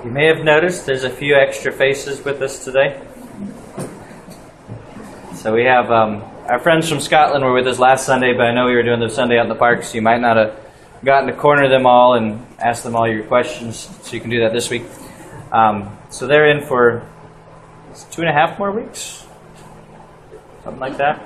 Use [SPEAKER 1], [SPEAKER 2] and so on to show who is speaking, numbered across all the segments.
[SPEAKER 1] You may have noticed there's a few extra faces with us today. So we have our friends from Scotland were with us last Sunday, but I know we were doing the Sunday out in the park, so you might not have gotten to corner them all and ask them all your questions, so you can do that this week. So they're in for 2.5 more weeks, something like that.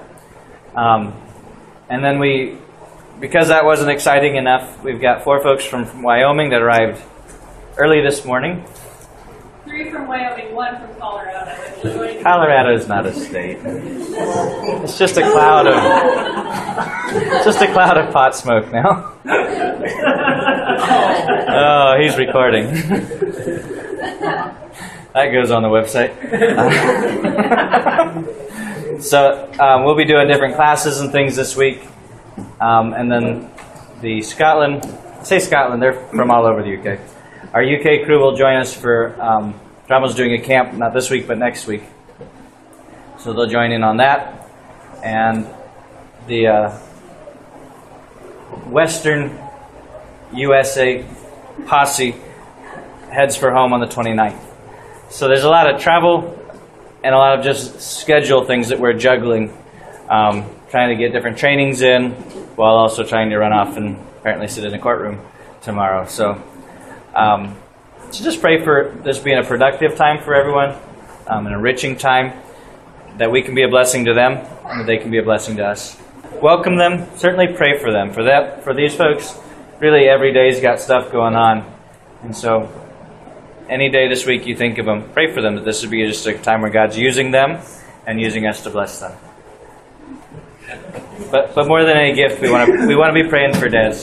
[SPEAKER 1] And then because that wasn't exciting enough, we've got 4 folks from Wyoming that arrived early this morning.
[SPEAKER 2] 3 from Wyoming, 1 from Colorado.
[SPEAKER 1] Colorado is not a state. It's just a cloud of pot smoke now. Oh, he's recording. That goes on the website. So we'll be doing different classes and things this week. And then the Scotland, they're from all over the UK. Our UK crew will join us for, Drama's doing a camp, not this week, but next week. So they'll join in on that. And the Western USA posse heads for home on the 29th. So there's a lot of travel and a lot of just schedule things that we're juggling, trying to get different trainings in while also trying to run off and apparently sit in a courtroom tomorrow. So just pray for this being a productive time for everyone, an enriching time, that we can be a blessing to them and that they can be a blessing to us. Welcome them. Certainly pray for them. For these folks, really every day's got stuff going on. And so any day this week you think of them, pray for them that this would be just a time where God's using them and using us to bless them. But more than any gift, we want to be praying for dads.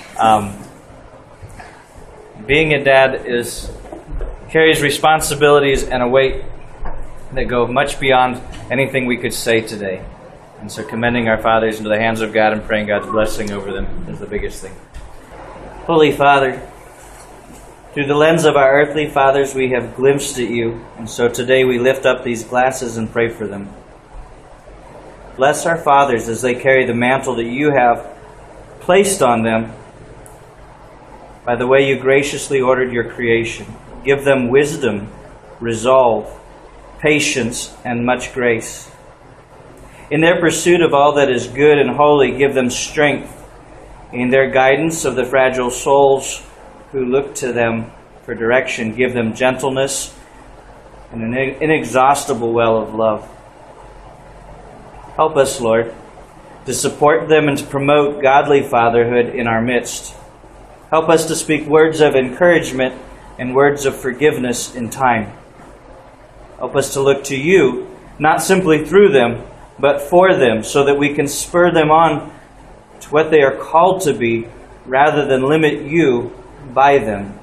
[SPEAKER 1] Being a dad carries responsibilities and a weight that go much beyond anything we could say today. And so commending our fathers into the hands of God and praying God's blessing over them is the biggest thing. Holy Father, through the lens of our earthly fathers we have glimpsed at you, and so today we lift up these glasses and pray for them. Bless our fathers as they carry the mantle that you have placed on them by the way you graciously ordered your creation. Give them wisdom, resolve, patience, and much grace. In their pursuit of all that is good and holy, give them strength. In their guidance of the fragile souls who look to them for direction, give them gentleness and an inexhaustible well of love. Help us, Lord, to support them and to promote godly fatherhood in our midst. Help us to speak words of encouragement and words of forgiveness in time. Help us to look to you, not simply through them, but for them, so that we can spur them on to what they are called to be, rather than limit you by them.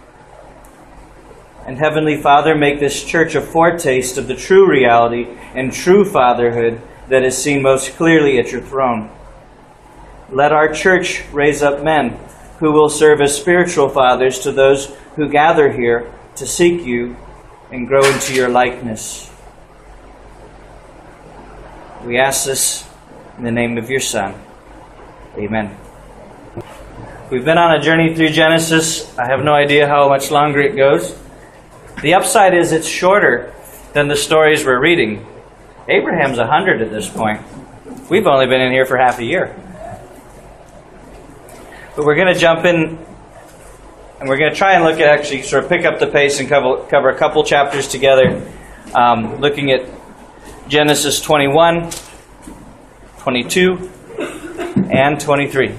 [SPEAKER 1] And Heavenly Father, make this church a foretaste of the true reality and true fatherhood that is seen most clearly at your throne. Let our church raise up men who will serve as spiritual fathers to those who gather here to seek you and grow into your likeness. We ask this in the name of your Son. Amen. We've been on a journey through Genesis. I have no idea how much longer it goes. The upside is it's shorter than the stories we're reading. Abraham's 100 at this point. We've only been in here for half a year. But we're going to jump in and we're going to try and look at actually sort of pick up the pace and cover a couple chapters together, looking at Genesis 21, 22, and 23.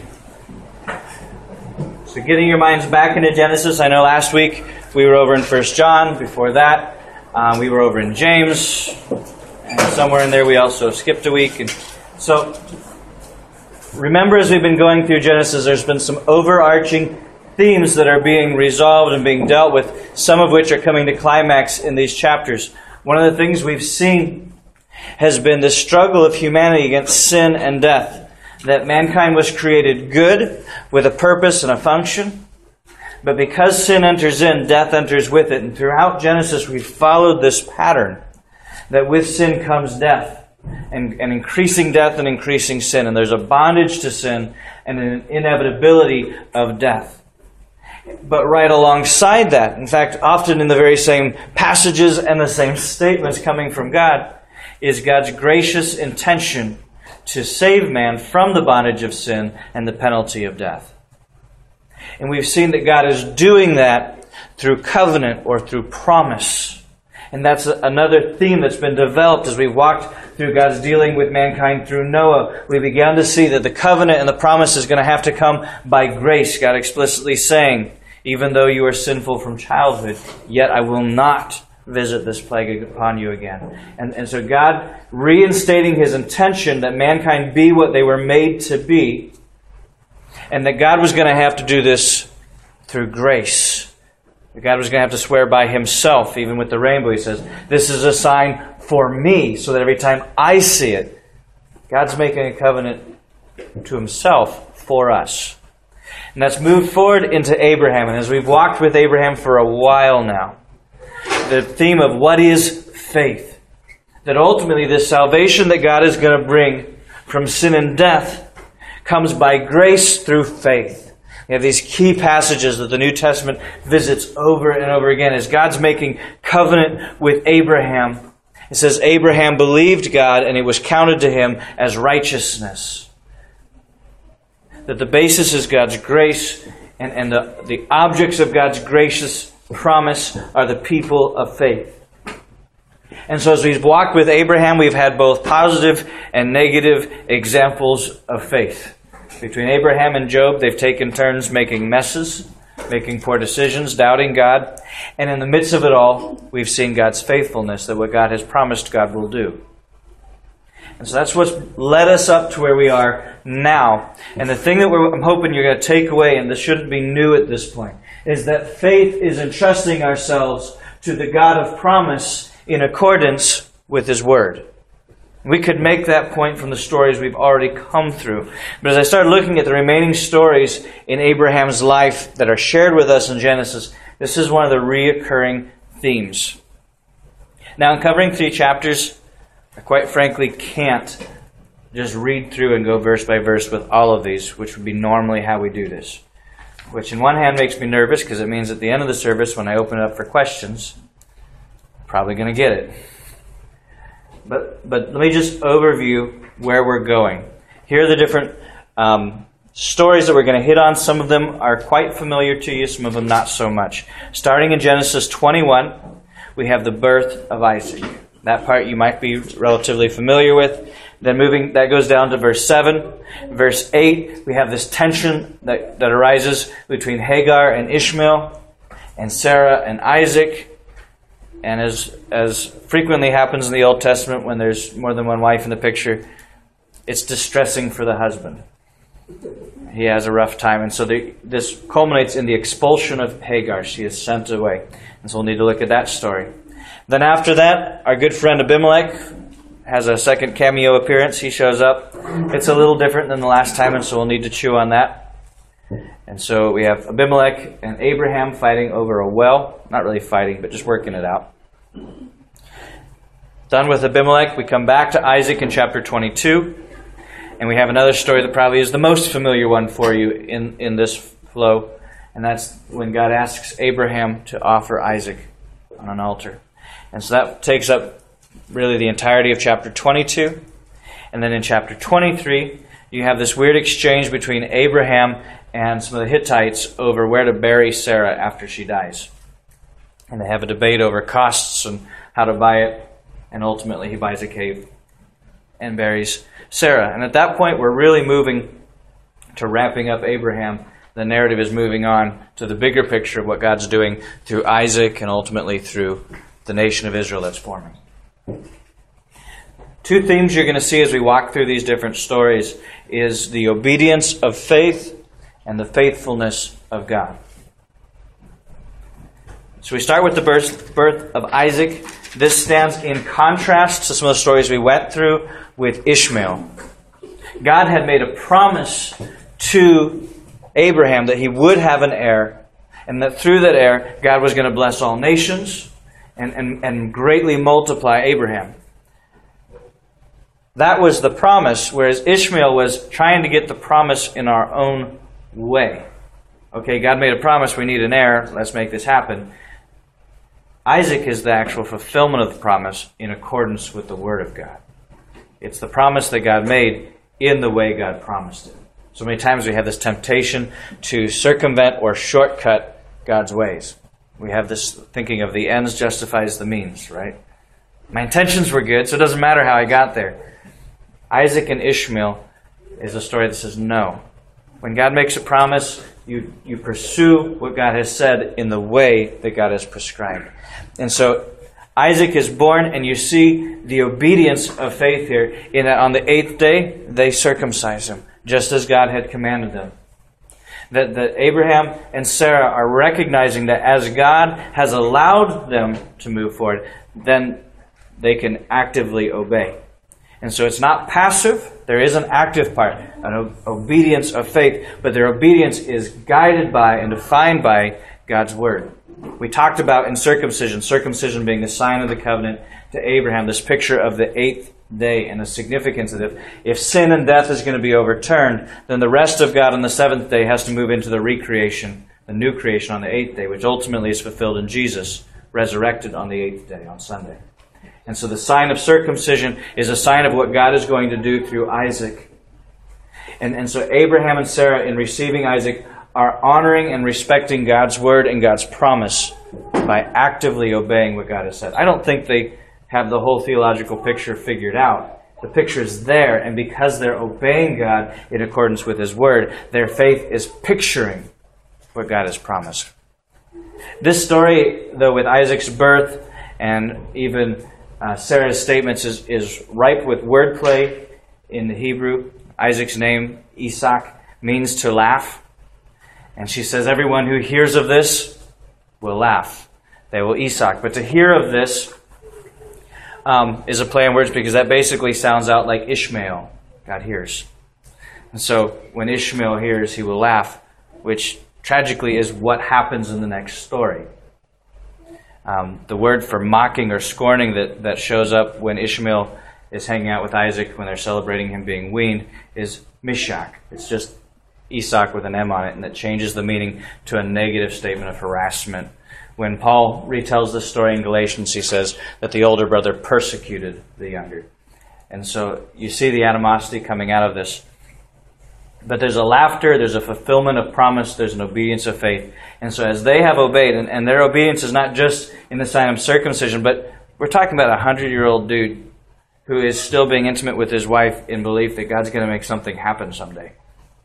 [SPEAKER 1] So getting your minds back into Genesis. I know last week we were over in 1 John. Before that, we were over in James. And somewhere in there we also skipped a week. And so remember, as we've been going through Genesis, there's been some overarching themes that are being resolved and being dealt with, some of which are coming to climax in these chapters. One of the things we've seen has been the struggle of humanity against sin and death. That mankind was created good with a purpose and a function, but because sin enters in, death enters with it. And throughout Genesis, we've followed this pattern that with sin comes death, and increasing death and increasing sin. And there's a bondage to sin and an inevitability of death. But right alongside that, in fact, often in the very same passages and the same statements coming from God, is God's gracious intention to save man from the bondage of sin and the penalty of death. And we've seen that God is doing that through covenant or through promise. And that's another theme that's been developed as we've walked through God's dealing with mankind through Noah. We began to see that the covenant and the promise is going to have to come by grace. God explicitly saying, even though you are sinful from childhood, yet I will not visit this plague upon you again. And so God reinstating His intention that mankind be what they were made to be, and that God was going to have to do this through grace. God was going to have to swear by Himself, even with the rainbow. He says, this is a sign for me, so that every time I see it, God's making a covenant to Himself for us. And that's moved forward into Abraham. And as we've walked with Abraham for a while now, the theme of what is faith, that ultimately this salvation that God is going to bring from sin and death comes by grace through faith. We have these key passages that the New Testament visits over and over again as God's making covenant with Abraham. It says, Abraham believed God and it was counted to him as righteousness. That the basis is God's grace, and the objects of God's gracious promise are the people of faith. And so as we've walked with Abraham, we've had both positive and negative examples of faith. Between Abraham and Job, they've taken turns making messes, making poor decisions, doubting God. And in the midst of it all, we've seen God's faithfulness, that what God has promised, God will do. And so that's what's led us up to where we are now. And the thing that I'm hoping you're going to take away, and this shouldn't be new at this point, is that faith is entrusting ourselves to the God of promise in accordance with His Word. We could make that point from the stories we've already come through. But as I started looking at the remaining stories in Abraham's life that are shared with us in Genesis, this is one of the reoccurring themes. Now, in covering 3 chapters, I quite frankly can't just read through and go verse by verse with all of these, which would be normally how we do this. Which in one hand makes me nervous because it means at the end of the service when I open it up for questions, I'm probably going to get it. But let me just overview where we're going. Here are the different stories that we're going to hit on. Some of them are quite familiar to you, some of them not so much. Starting in Genesis 21, we have the birth of Isaac. That part you might be relatively familiar with. Then that goes down to verse 7. Verse 8, we have this tension that arises between Hagar and Ishmael, and Sarah and Isaac. And as frequently happens in the Old Testament when there's more than one wife in the picture, it's distressing for the husband. He has a rough time. And so this culminates in the expulsion of Hagar. She is sent away. And so we'll need to look at that story. Then after that, our good friend Abimelech has a second cameo appearance. He shows up. It's a little different than the last time, and so we'll need to chew on that. And so we have Abimelech and Abraham fighting over a well. Not really fighting, but just working it out. Done with Abimelech, we come back to Isaac in chapter 22. And we have another story that probably is the most familiar one for you in this flow. And that's when God asks Abraham to offer Isaac on an altar. And so that takes up really the entirety of chapter 22. And then in chapter 23, you have this weird exchange between Abraham and some of the Hittites over where to bury Sarah after she dies. And they have a debate over costs and how to buy it. And ultimately he buys a cave and buries Sarah. And at that point, we're really moving to wrapping up Abraham. The narrative is moving on to the bigger picture of what God's doing through Isaac and ultimately through the nation of Israel that's forming. 2 themes you're going to see as we walk through these different stories is the obedience of faith and the faithfulness of God. So we start with the birth of Isaac. This stands in contrast to some of the stories we went through with Ishmael. God had made a promise to Abraham that he would have an heir, and that through that heir, God was going to bless all nations and greatly multiply Abraham. That was the promise, whereas Ishmael was trying to get the promise in our own way. Okay, God made a promise, we need an heir, let's make this happen. Isaac is the actual fulfillment of the promise in accordance with the Word of God. It's the promise that God made in the way God promised it. So many times we have this temptation to circumvent or shortcut God's ways. We have this thinking of the ends justifies the means, right? My intentions were good, so it doesn't matter how I got there. Isaac and Ishmael is a story that says no. When God makes a promise, you pursue what God has said in the way that God has prescribed. And so Isaac is born, and you see the obedience of faith here, in that on the 8th day, they circumcise him, just as God had commanded them. That Abraham and Sarah are recognizing that as God has allowed them to move forward, then they can actively obey. And so it's not passive. There is an active part, an obedience of faith, but their obedience is guided by and defined by God's Word. We talked about in circumcision being the sign of the covenant to Abraham, this picture of the 8th day and the significance of it. If sin and death is going to be overturned, then the rest of God on the 7th day has to move into the recreation, the new creation on the 8th day, which ultimately is fulfilled in Jesus, resurrected on the 8th day, on Sunday. And so the sign of circumcision is a sign of what God is going to do through Isaac. And so Abraham and Sarah, in receiving Isaac, are honoring and respecting God's Word and God's promise by actively obeying what God has said. I don't think they have the whole theological picture figured out. The picture is there, and because they're obeying God in accordance with His Word, their faith is picturing what God has promised. This story, though, with Isaac's birth and even Sarah's statements is ripe with wordplay in the Hebrew. Isaac's name, Isaac, means to laugh. And she says, everyone who hears of this will laugh. They will Isaac. But to hear of this is a play on words, because that basically sounds out like Ishmael. God hears. And so when Ishmael hears, he will laugh, which tragically is what happens in the next story. The word for mocking or scorning that shows up when Ishmael is hanging out with Isaac when they're celebrating him being weaned is Mishak. It's just Isaac with an M on it, and that changes the meaning to a negative statement of harassment. When Paul retells this story in Galatians, he says that the older brother persecuted the younger. And so you see the animosity coming out of this. But there's a laughter, there's a fulfillment of promise, there's an obedience of faith. And so as they have obeyed, and their obedience is not just in the sign of circumcision, but we're talking about a 100-year-old dude who is still being intimate with his wife in belief that God's going to make something happen someday.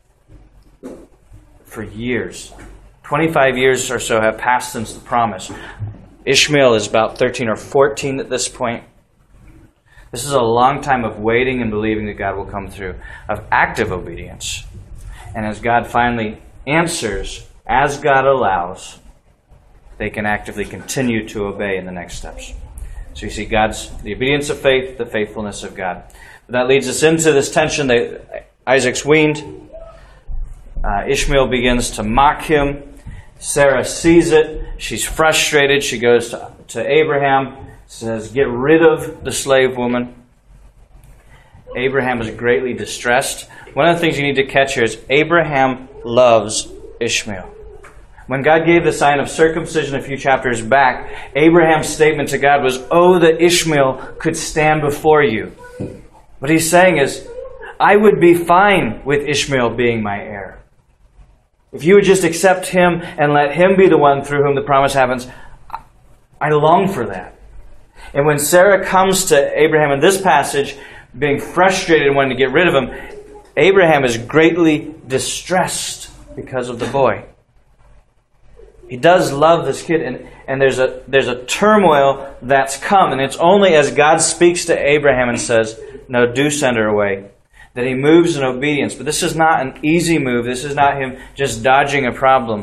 [SPEAKER 1] For years. 25 years or so have passed since the promise. Ishmael is about 13 or 14 at this point. This is a long time of waiting and believing that God will come through, of active obedience. And as God finally answers, as God allows, they can actively continue to obey in the next steps. So you see the obedience of faith, the faithfulness of God. But that leads us into this tension that Isaac's weaned. Ishmael begins to mock him. Sarah sees it. She's frustrated. She goes to Abraham, says, get rid of the slave woman. Abraham is greatly distressed. One of the things you need to catch here is Abraham loves Ishmael. When God gave the sign of circumcision a few chapters back, Abraham's statement to God was, oh, that Ishmael could stand before you. What he's saying is, I would be fine with Ishmael being my heir. If you would just accept him and let him be the one through whom the promise happens, I long for that. And when Sarah comes to Abraham in this passage, being frustrated and wanting to get rid of him, Abraham is greatly distressed because of the boy. He does love this kid, and there's a turmoil that's come, and it's only as God speaks to Abraham and says, no, do send her away, that he moves in obedience. But this is not an easy move. This is not him just dodging a problem.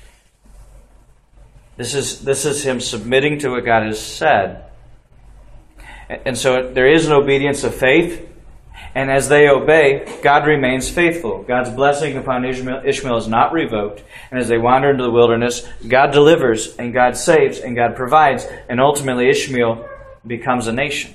[SPEAKER 1] This is him submitting to what God has said. And so there is an obedience of faith, and as they obey, God remains faithful. God's blessing upon Ishmael is not revoked, and as they wander into the wilderness, God delivers, and God saves, and God provides, and ultimately Ishmael becomes a nation.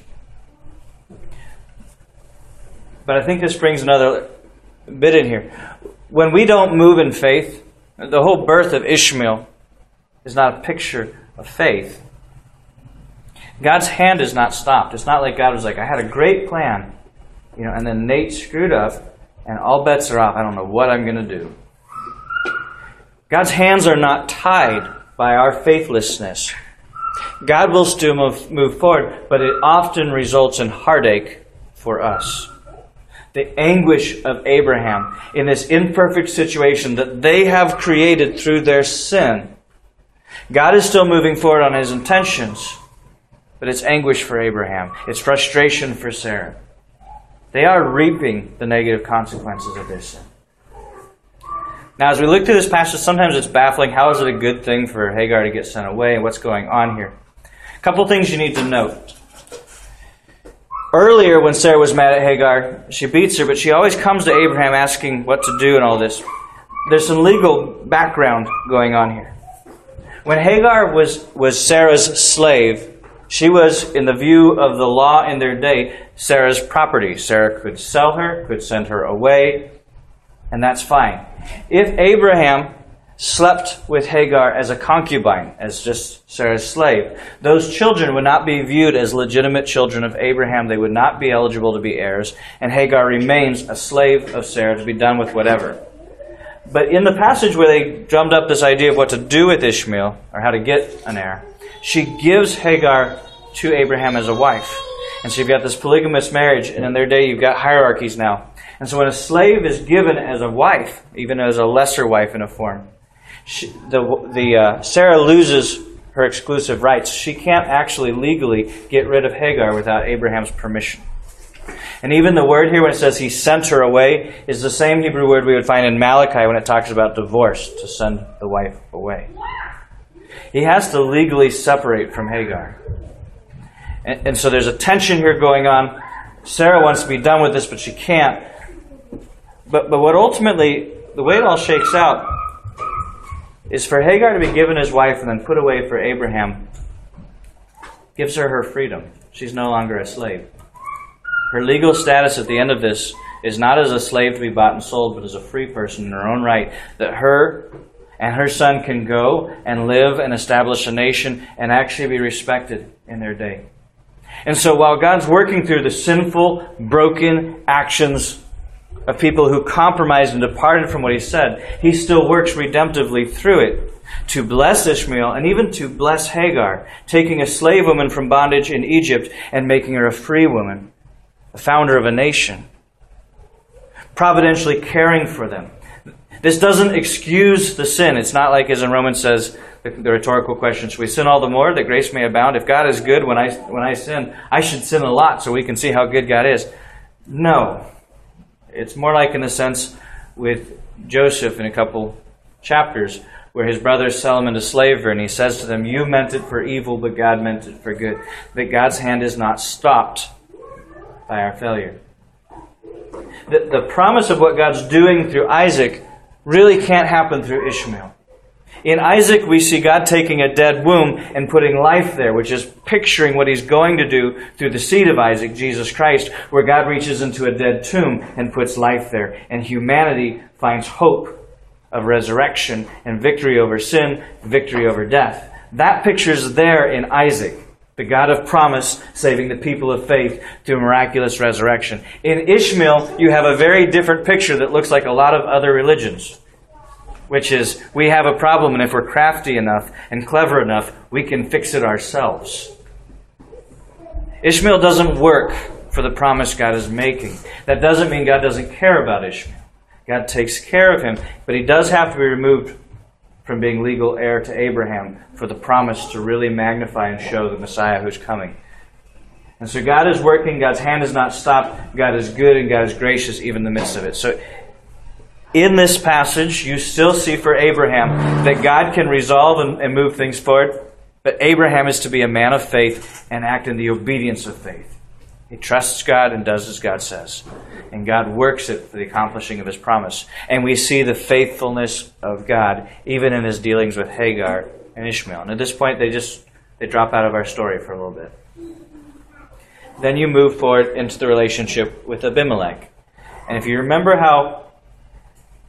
[SPEAKER 1] But I think this brings another bit in here. When we don't move in faith, The whole birth of Ishmael is not a picture of faith. God's hand is not stopped. It's not like God was like, I had a great plan, and then Nate screwed up, and all bets are off. I don't know what I'm going to do. God's hands are not tied by our faithlessness. God will still move forward, but it often results in heartache for us. The anguish of Abraham in this imperfect situation that they have created through their sin. God is still moving forward on His intentions, but it's anguish for Abraham. It's frustration for Sarah. They are reaping the negative consequences of their sin. Now, as we look through this passage, sometimes it's baffling. How is it a good thing for Hagar to get sent away, and what's going on here? A couple things you need to note. Earlier, when Sarah was mad at Hagar, she beats her, but she always comes to Abraham asking what to do and all this. There's some legal background going on here. When Hagar was Sarah's slave, she was, in the view of the law in their day, Sarah's property. Sarah could sell her, could send her away, and that's fine. If Abraham slept with Hagar as a concubine, as just Sarah's slave, those children would not be viewed as legitimate children of Abraham. They would not be eligible to be heirs, and Hagar remains a slave of Sarah to be done with whatever. But in the passage where they drummed up this idea of what to do with Ishmael, or how to get an heir, she gives Hagar to Abraham as a wife. And so you've got this polygamous marriage, and in their day you've got hierarchies now. And so when a slave is given as a wife, even as a lesser wife in a form, Sarah loses her exclusive rights. She can't actually legally get rid of Hagar without Abraham's permission. And even the word here when it says he sent her away is the same Hebrew word we would find in Malachi when it talks about divorce, to send the wife away. He has to legally separate from Hagar. And so there's a tension here going on. Sarah wants to be done with this, but she can't. But what ultimately, the way it all shakes out, is for Hagar to be given as wife and then put away for Abraham, gives her freedom. She's no longer a slave. Her legal status at the end of this is not as a slave to be bought and sold, but as a free person in her own right, that her and her son can go and live and establish a nation and actually be respected in their day. And so while God's working through the sinful, broken actions of people who compromised and departed from what He said, He still works redemptively through it to bless Ishmael and even to bless Hagar, taking a slave woman from bondage in Egypt and making her a free woman, a founder of a nation, providentially caring for them. This doesn't excuse the sin. It's not like, as in Romans says, the rhetorical question, should we sin all the more that grace may abound? If God is good when I sin, I should sin a lot so we can see how good God is. No. It's more like in the sense with Joseph in a couple chapters where his brothers sell him into slavery and he says to them, you meant it for evil, but God meant it for good. That God's hand is not stopped by our failure. The promise of what God's doing through Isaac really can't happen through Ishmael. In Isaac, we see God taking a dead womb and putting life there, which is picturing what He's going to do through the seed of Isaac, Jesus Christ, where God reaches into a dead tomb and puts life there. And humanity finds hope of resurrection and victory over sin, victory over death. That picture's there in Isaac, the God of promise saving the people of faith through miraculous resurrection. In Ishmael, you have a very different picture that looks like a lot of other religions, which is we have a problem, and if we're crafty enough and clever enough, we can fix it ourselves. Ishmael doesn't work for the promise God is making. That doesn't mean God doesn't care about Ishmael. God takes care of him, but he does have to be removed from being legal heir to Abraham for the promise to really magnify and show the Messiah who's coming. And so God is working, God's hand is not stopped, God is good and God is gracious even in the midst of it. So in this passage, you still see for Abraham that God can resolve and move things forward, but Abraham is to be a man of faith and act in the obedience of faith. He trusts God and does as God says. And God works it for the accomplishing of His promise. And we see the faithfulness of God even in His dealings with Hagar and Ishmael. And at this point, they drop out of our story for a little bit. Then you move forward into the relationship with Abimelech. And if you remember how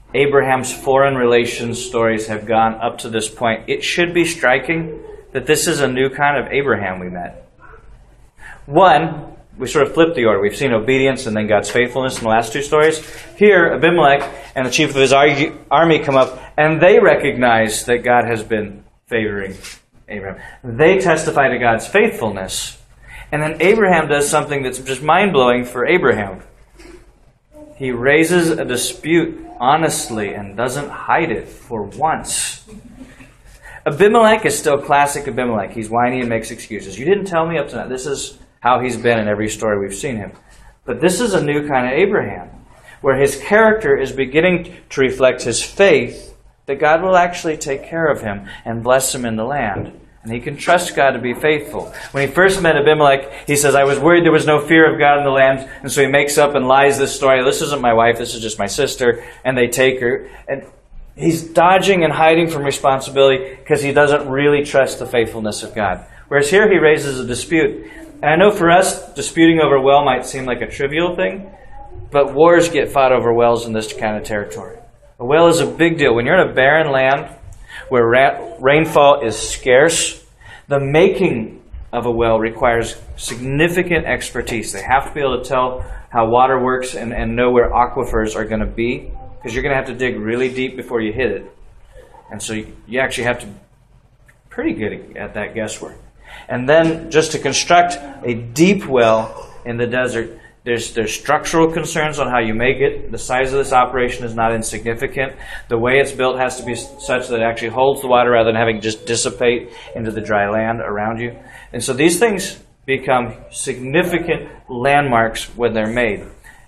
[SPEAKER 1] Abraham's foreign relations stories have gone up to this point, it should be striking that this is a new kind of Abraham we met. One, we sort of flipped the order. We've seen obedience and then God's faithfulness in the last two stories. Here, Abimelech and the chief of his army come up, and they recognize that God has been favoring Abraham. They testify to God's faithfulness. And then Abraham does something that's just mind-blowing for Abraham. He raises a dispute honestly and doesn't hide it for once. Abimelech is still classic Abimelech. He's whiny and makes excuses. You didn't tell me up to now. This is how he's been in every story we've seen him. But this is a new kind of Abraham, where his character is beginning to reflect his faith that God will actually take care of him and bless him in the land. And he can trust God to be faithful. When he first met Abimelech, he says, I was worried there was no fear of God in the land. And so he makes up and lies this story. This isn't my wife, this is just my sister. And they take her. And he's dodging and hiding from responsibility because he doesn't really trust the faithfulness of God. Whereas here he raises a dispute. And I know for us, disputing over a well might seem like a trivial thing, but wars get fought over wells in this kind of territory. A well is a big deal. When you're in a barren land where rainfall is scarce, the making of a well requires significant expertise. They have to be able to tell how water works and know where aquifers are going to be, because you're going to have to dig really deep before you hit it. And so you actually have to be pretty good at that guesswork. And then just to construct a deep well in the desert, there's structural concerns on how you make it. The size of this operation is not insignificant. The way it's built has to be such that it actually holds the water rather than having it just dissipate into the dry land around you. And so these things become significant landmarks when they're made.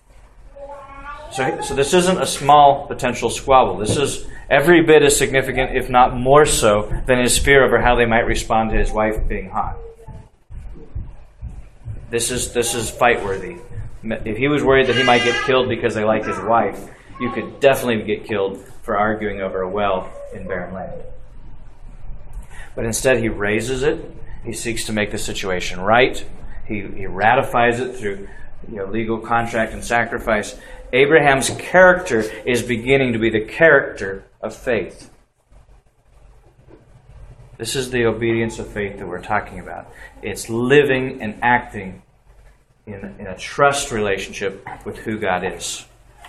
[SPEAKER 1] So this isn't a small potential squabble. This is every bit as significant, if not more so, than his fear over how they might respond to his wife being hot. This is fight-worthy. If he was worried that he might get killed because they like his wife, you could definitely get killed for arguing over a well in barren land. But instead he raises it. He seeks to make the situation right. He ratifies it through legal contract and sacrifice. Abraham's character is beginning to be the character of faith. This is the obedience of faith that we're talking about. It's living and acting in a trust relationship with who God is.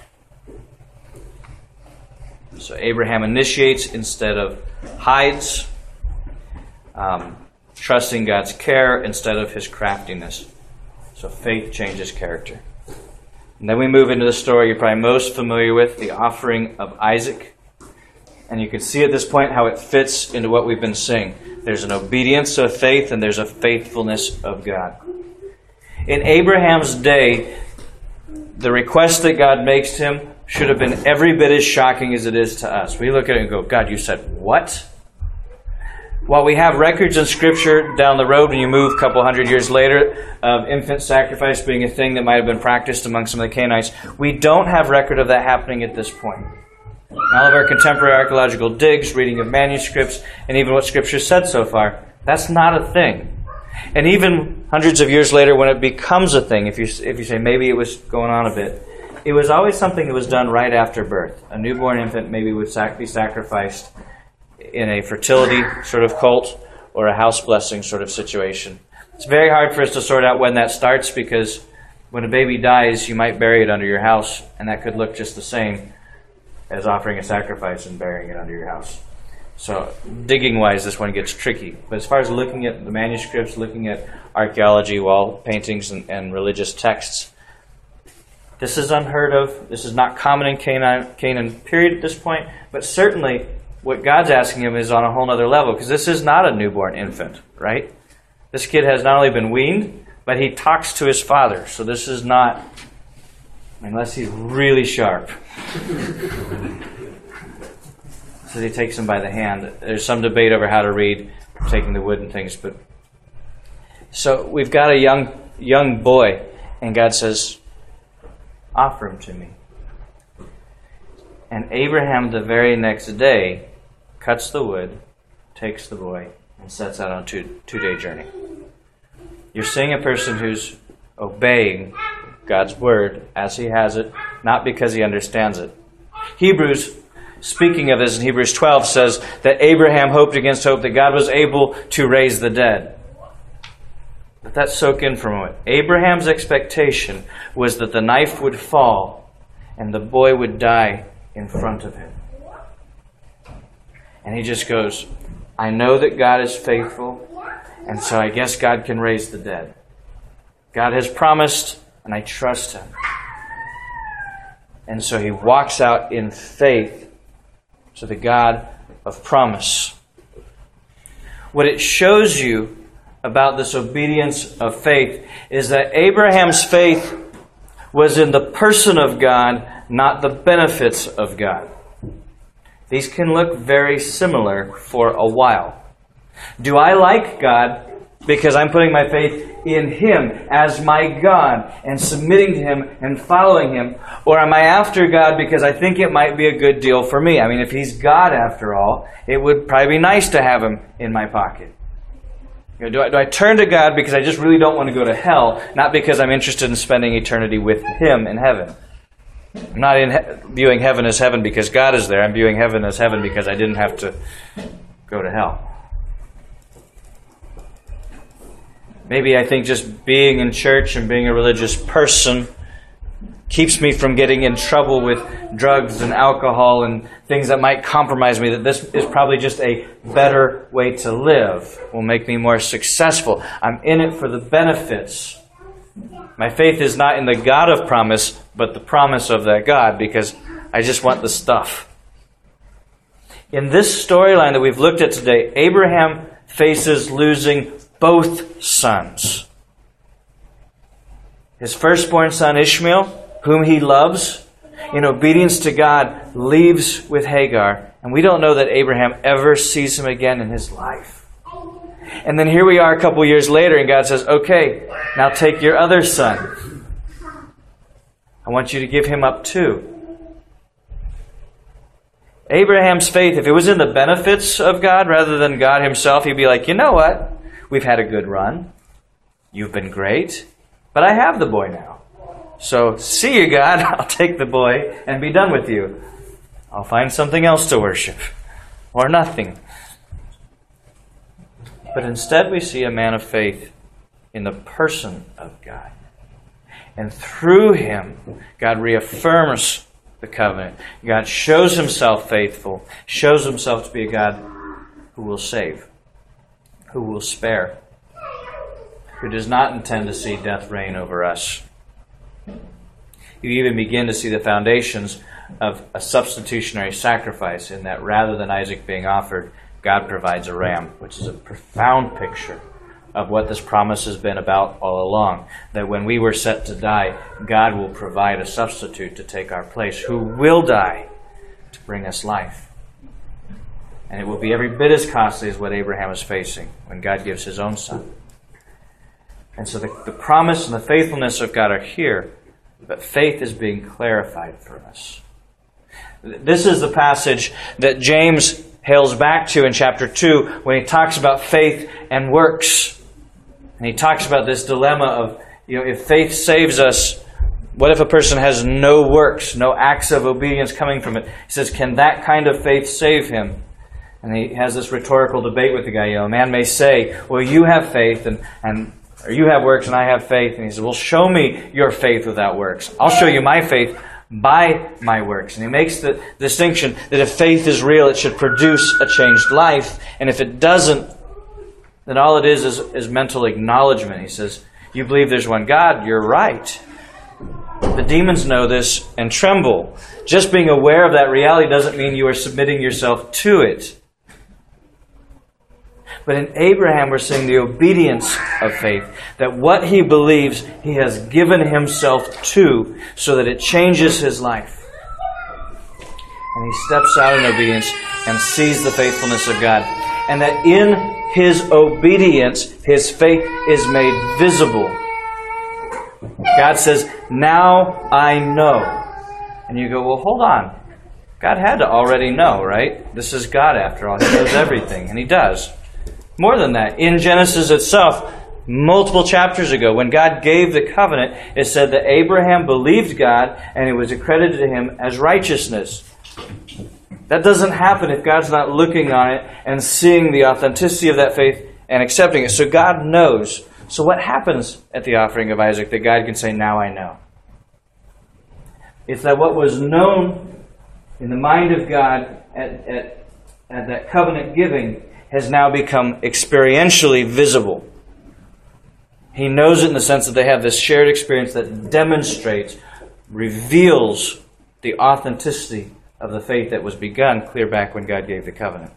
[SPEAKER 1] So Abraham initiates instead of hides, trusting God's care instead of his craftiness. So faith changes character. And then we move into the story you're probably most familiar with, the offering of Isaac. And you can see at this point how it fits into what we've been saying. There's an obedience of faith and there's a faithfulness of God. In Abraham's day, the request that God makes to him should have been every bit as shocking as it is to us. We look at it and go, God, you said what? While we have records in Scripture down the road when you move a couple hundred years later of infant sacrifice being a thing that might have been practiced among some of the Canaanites, we don't have record of that happening at this point. In all of our contemporary archaeological digs, reading of manuscripts, and even what Scripture said so far, that's not a thing. And even hundreds of years later when it becomes a thing, if you say maybe it was going on a bit, it was always something that was done right after birth. A newborn infant maybe would be sacrificed in a fertility sort of cult or a house blessing sort of situation. It's very hard for us to sort out when that starts, because when a baby dies, you might bury it under your house, and that could look just the same as offering a sacrifice and burying it under your house. So digging-wise, this one gets tricky. But as far as looking at the manuscripts, looking at archaeology, wall paintings, and religious texts, this is unheard of. This is not common in Canaan period at this point, but certainly what God's asking him is on a whole other level, because this is not a newborn infant, right? This kid has not only been weaned, but he talks to his father. So this is not, unless he's really sharp. So he takes him by the hand. There's some debate over how to read, taking the wood and things. But so we've got a young boy, and God says, offer him to me. And Abraham the very next day cuts the wood, takes the boy, and sets out on a two-day journey. You're seeing a person who's obeying God's word as he has it, not because he understands it. Hebrews speaking of this in Hebrews 12, says that Abraham hoped against hope that God was able to raise the dead. Let that soak in for a moment. Abraham's expectation was that the knife would fall and the boy would die in front of him. And he just goes, I know that God is faithful, and so I guess God can raise the dead. God has promised, and I trust Him. And so he walks out in faith to the God of promise. What it shows you about this obedience of faith is that Abraham's faith was in the person of God, not the benefits of God. These can look very similar for a while. Do I like God because I'm putting my faith in Him as my God and submitting to Him and following Him? Or am I after God because I think it might be a good deal for me? I mean, if He's God after all, it would probably be nice to have Him in my pocket. You know, do I turn to God because I just really don't want to go to hell, not because I'm interested in spending eternity with Him in heaven? I'm not viewing heaven as heaven because God is there. I'm viewing heaven as heaven because I didn't have to go to hell. Maybe I think just being in church and being a religious person keeps me from getting in trouble with drugs and alcohol and things that might compromise me, that this is probably just a better way to live, will make me more successful. I'm in it for the benefits. My faith is not in the God of promise, but the promise of that God, because I just want the stuff. In this storyline that we've looked at today, Abraham faces losing both sons. His firstborn son Ishmael, whom he loves, in obedience to God, leaves with Hagar. And we don't know that Abraham ever sees him again in his life. And then here we are a couple years later, and God says, okay, now take your other son. I want you to give him up too. Abraham's faith, if it was in the benefits of God rather than God Himself, he'd be like, you know what? We've had a good run. You've been great. But I have the boy now. So, see you, God. I'll take the boy and be done with you. I'll find something else to worship. Or nothing. But instead we see a man of faith in the person of God. And through him, God reaffirms the covenant. God shows Himself faithful, shows Himself to be a God who will save, who will spare, who does not intend to see death reign over us. You even begin to see the foundations of a substitutionary sacrifice in that rather than Isaac being offered, God provides a ram, which is a profound picture of what this promise has been about all along. That when we were set to die, God will provide a substitute to take our place, who will die to bring us life. And it will be every bit as costly as what Abraham is facing when God gives His own son. And so the promise and the faithfulness of God are here, but faith is being clarified for us. This is the passage that James hails back to in chapter 2 when he talks about faith and works. And he talks about this dilemma of, if faith saves us, what if a person has no works, no acts of obedience coming from it? He says, can that kind of faith save him? And he has this rhetorical debate with the guy. A man may say, well, you have faith, or you have works and I have faith. And he says, well, show me your faith without works. I'll show you my faith by my works. And he makes the distinction that if faith is real, it should produce a changed life. And if it doesn't, then all it is mental acknowledgement. He says, you believe there's one God, you're right. The demons know this and tremble. Just being aware of that reality doesn't mean you are submitting yourself to it. But in Abraham, we're seeing the obedience of faith. That what he believes, he has given himself to so that it changes his life. And he steps out in obedience and sees the faithfulness of God. And that in his obedience, his faith is made visible. God says, now I know. And you go, well, hold on. God had to already know, right? This is God after all. He knows everything. And He does. More than that, in Genesis itself, multiple chapters ago, when God gave the covenant, it said that Abraham believed God and it was accredited to him as righteousness. That doesn't happen if God's not looking on it and seeing the authenticity of that faith and accepting it. So God knows. So what happens at the offering of Isaac that God can say, now I know? It's that what was known in the mind of God at that covenant giving has now become experientially visible. He knows it in the sense that they have this shared experience that demonstrates, reveals the authenticity of the faith that was begun clear back when God gave the covenant.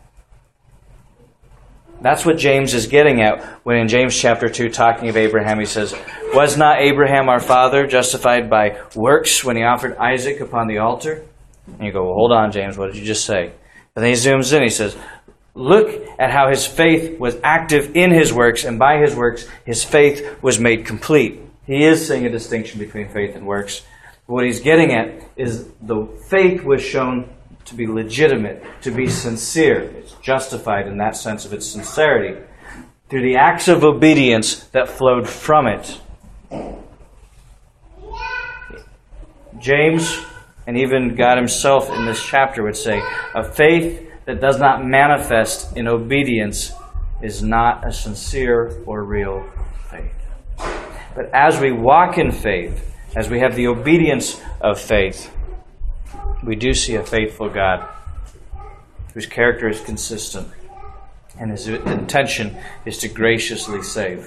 [SPEAKER 1] That's what James is getting at when in James chapter 2, talking of Abraham, he says, was not Abraham our father justified by works when he offered Isaac upon the altar? And you go, well, hold on, James, what did you just say? But then he zooms in, he says, look at how his faith was active in his works, and by his works, his faith was made complete. He is saying a distinction between faith and works. But what he's getting at is the faith was shown to be legitimate, to be sincere. It's justified in that sense of its sincerity through the acts of obedience that flowed from it. James, and even God himself in this chapter would say, a faith that does not manifest in obedience is not a sincere or real faith. But as we walk in faith, as we have the obedience of faith, we do see a faithful God whose character is consistent and his intention is to graciously save.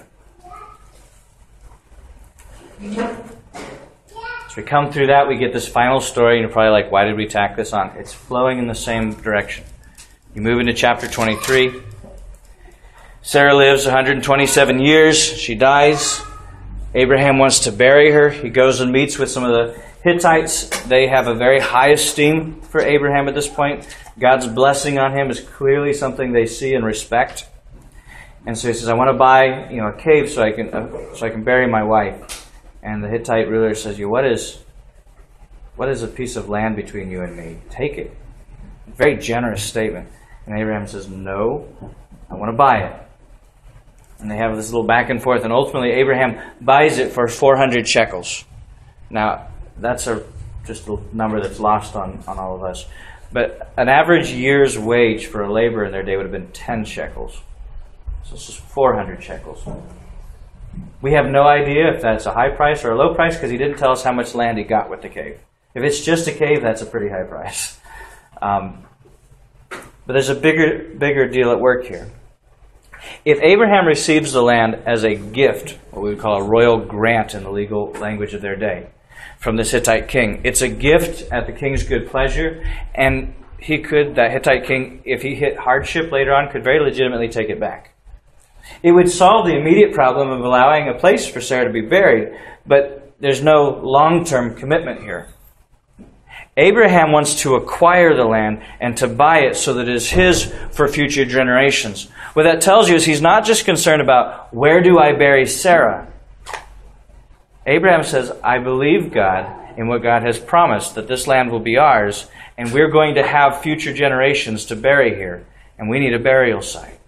[SPEAKER 1] As we come through that, we get this final story, and you're probably like, why did we tack this on? It's flowing in the same direction. You move into chapter 23. Sarah lives 127 years. She dies. Abraham wants to bury her. He goes and meets with some of the Hittites. They have a very high esteem for Abraham at this point. God's blessing on him is clearly something they see and respect. And so he says, I want to buy a cave so I can bury my wife. And the Hittite ruler says, what is a piece of land between you and me? Take it. Very generous statement. And Abraham says, no, I want to buy it. And they have this little back and forth, and ultimately Abraham buys it for 400 shekels. Now, that's just a number that's lost on all of us. But an average year's wage for a laborer in their day would have been 10 shekels. So this is 400 shekels. We have no idea if that's a high price or a low price because he didn't tell us how much land he got with the cave. If it's just a cave, that's a pretty high price. But there's a bigger deal at work here. If Abraham receives the land as a gift, what we would call a royal grant in the legal language of their day, from this Hittite king, it's a gift at the king's good pleasure, and that Hittite king, if he hit hardship later on, could very legitimately take it back. It would solve the immediate problem of allowing a place for Sarah to be buried, but there's no long-term commitment here. Abraham wants to acquire the land and to buy it so that it is his for future generations. What that tells you is he's not just concerned about, where do I bury Sarah? Abraham says, I believe God in what God has promised, that this land will be ours, and we're going to have future generations to bury here, and we need a burial site.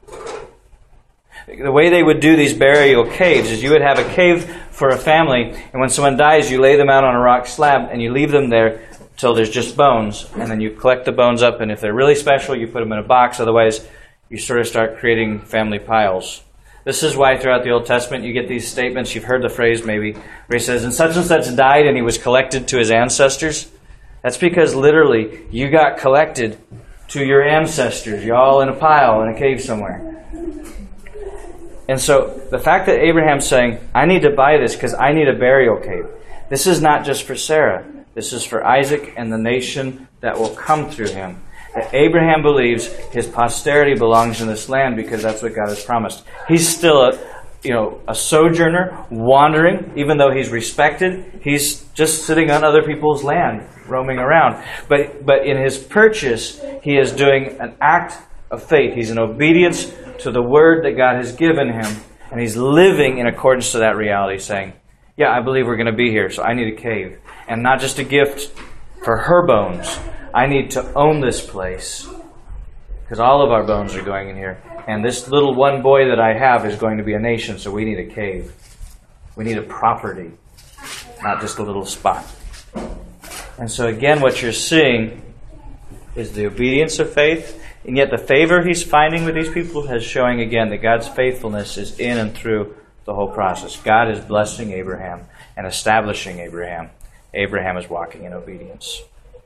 [SPEAKER 1] The way they would do these burial caves is you would have a cave for a family, and when someone dies, you lay them out on a rock slab, and you leave them there till there's just bones, and then you collect the bones up, and if they're really special, you put them in a box. Otherwise, you sort of start creating family piles. This is why throughout the Old Testament you get these statements. You've heard the phrase maybe, where he says, and such died, and he was collected to his ancestors. That's because literally you got collected to your ancestors. You're all in a pile in a cave somewhere. And so the fact that Abraham's saying, I need to buy this because I need a burial cave. This is not just for Sarah. This is for Isaac and the nation that will come through him. That Abraham believes his posterity belongs in this land because that's what God has promised. He's still a sojourner, wandering, even though he's respected. He's just sitting on other people's land, roaming around. But in his purchase, he is doing an act of faith. He's in obedience to the word that God has given him. And he's living in accordance to that reality, saying, yeah, I believe we're going to be here, so I need a cave. And not just a gift for her bones. I need to own this place because all of our bones are going in here. And this little one boy that I have is going to be a nation, so we need a cave. We need a property, not just a little spot. And so again, what you're seeing is the obedience of faith, and yet the favor he's finding with these people is showing again that God's faithfulness is in and through the whole process. God is blessing Abraham and establishing Abraham. Abraham is walking in obedience.